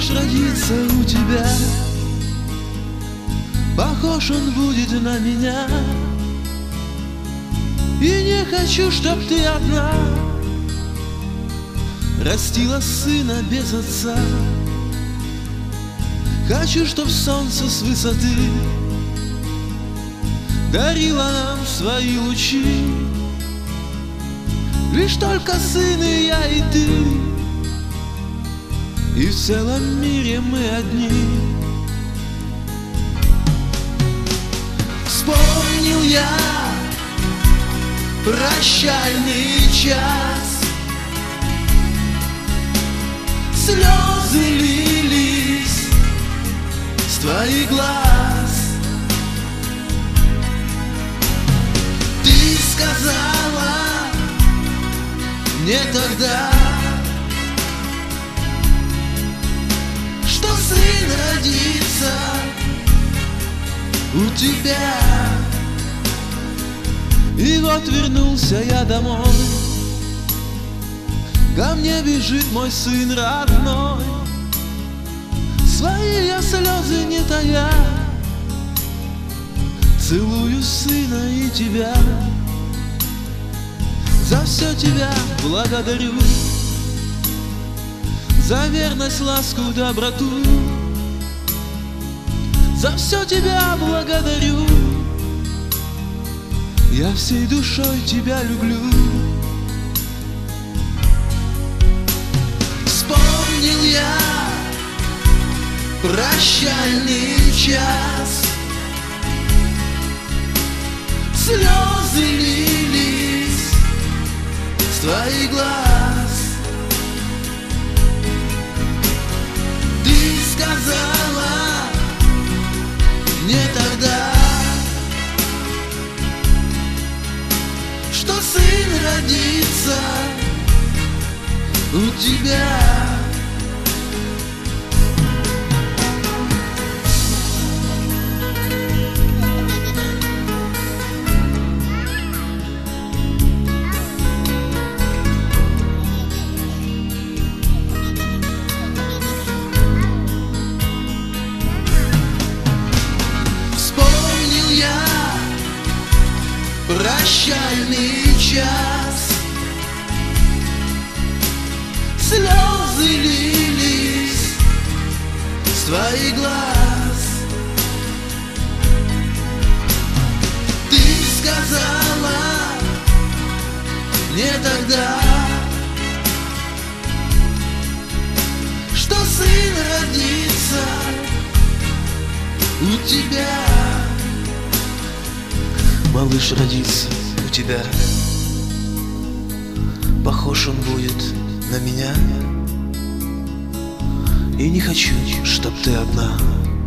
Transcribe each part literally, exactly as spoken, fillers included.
малыш родится у тебя, похож он будет на меня. И не хочу, чтоб ты одна растила сына без отца. Хочу, чтоб солнце с высоты дарило нам свои лучи. Лишь только сын и я и ты, и в целом мире мы одни. Вспомнил я прощальный час, слезы лились с твоих глаз. Ты сказала мне тогда, что сын родится у тебя. И вот вернулся я домой, ко мне бежит мой сын родной. Свои я слезы не тая, целую сына и тебя. За все тебя благодарю, за верность, ласку, доброту. За все тебя благодарю, я всей душой тебя люблю. Вспомнил я прощальный час, слезы лились с твоих глаз. Ты сказала мне тогда, что сын родится у тебя. Вспомнил я прощальный час, слезы лились с твоих глаз. Ты сказала мне тогда, что сын родится у тебя. Малыш родится у тебя, похож он будет на меня. И не хочу, чтоб ты одна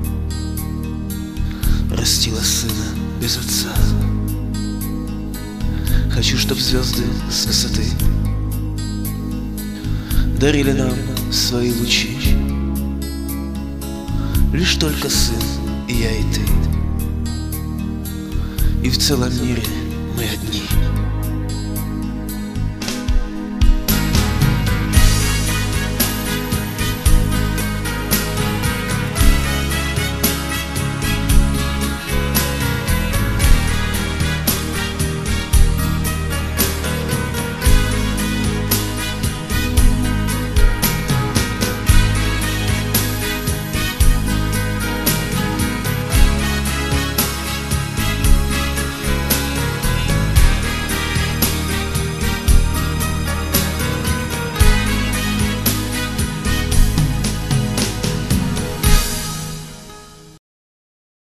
растила сына без отца. Хочу, чтоб звезды с высоты дарили нам свои лучи. Лишь только сын и я и ты, и в целом мире мы одни.